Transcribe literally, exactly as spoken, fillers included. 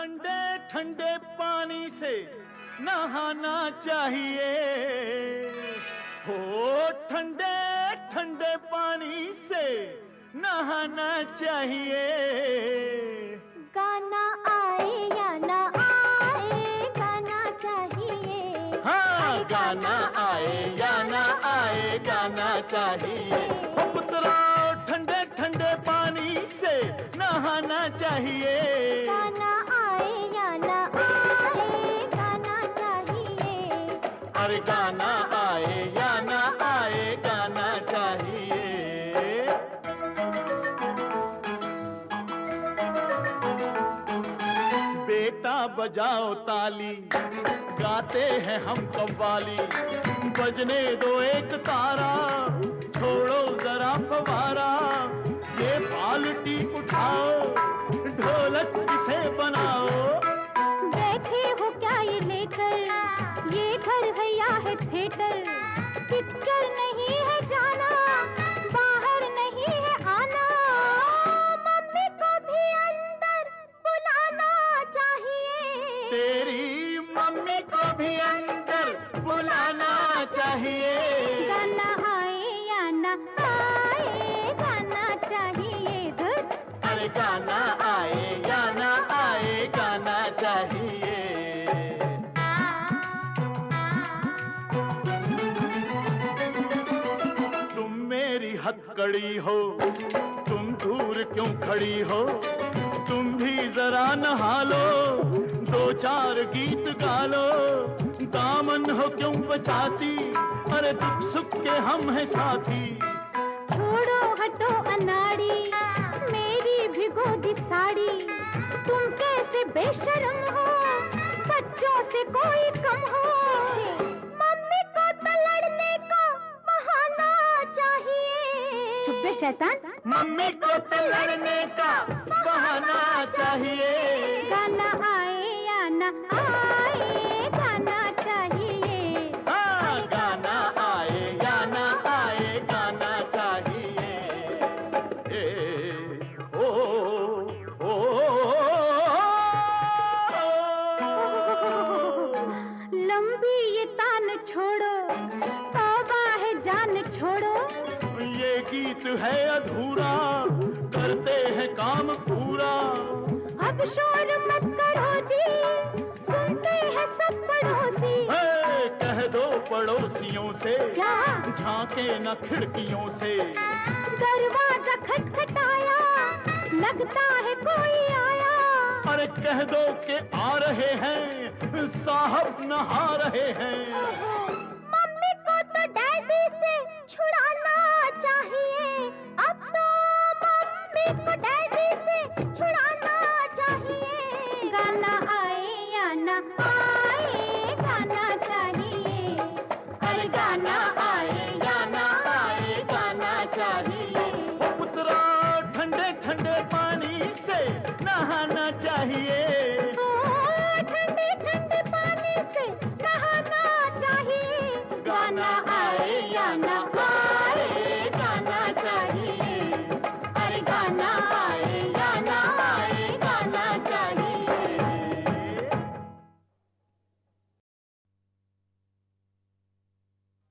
ठंडे ठंडे पानी से नहाना चाहिए। हो ठंडे ठंडे पानी से नहाना चाहिए। गाना आए या ना आए गाना चाहिए। हाँ, गाना आए या ना आए गाना चाहिए। ओ पुत्रा ठंडे ठंडे पानी से नहाना चाहिए। गाना आए या ना आए गाना चाहिए। अरे गाना आए या ना आए गाना चाहिए। बेटा बजाओ ताली, गाते हैं हम कव्वाली। बजने दो एक तारा, छोड़ो जरा फवारा। ये बाल्टी उठाओ, ढोलक इसे बनाओ। बैठे हो क्या ये लेकर, ये घर है या है थिएटर। पिक्चर नहीं है जाना, बाहर नहीं है आना। मम्मी को भी अंदर बुलाना चाहिए। तेरी मम्मी को भी अंदर बुलाना चाहिए। गाना आए या ना आए गाना चाहिए। धुत अरे गाना आए या ना आए गाना चाहिए। तुम मेरी हथकड़ी हो, तुम दूर क्यों खड़ी हो। तुम भी जरा नहा लो, दो चार गीत गा लो। दामन हो क्यों बचाती, अरे दुख सुख के हम हैं साथी। छोड़ो हटो अनाड़ी, मेरी भिगो दी साड़ी। तुम कैसे बेशर्म हो, बच्चों से कोई कम हो। मम्मी को तो लड़ने का बहाना चाहिए। चुप बे शैतान, मम्मी को तो लड़ने का बहाना चाहिए। गाना आए या ना आए गाना चाहिए। हाँ, गाना आए या ना आए गाना चाहिए। ए, ओ, ओ, लंबी ये तान छोड़ो, तौबा है जान छोड़ो। ये गीत है अधूरा, करते हैं काम पूरा। अब शोर मत करो जी, सुनते हैं सब पड़ोसी। ए, कह दो पड़ोसियों से, क्या? झांके न खिड़कियों से। दरवाजा खटखटाया, लगता है कोई आया। अरे कह दो कि आ रहे हैं, साहब नहा रहे हैं। मम्मी को तो डैडी से छुड़ाना चाहिए। अब तो मम्मी को डैडी से छुड़ाना चाहिए। गाना आए या ना आए गाना चाहिए। अरे गाना आए या ना आए गाना चाहिए। ओ पुत्रा ठंडे ठंडे पानी से नहाना चाहिए। ओ, ठंडे ठंडे पानी से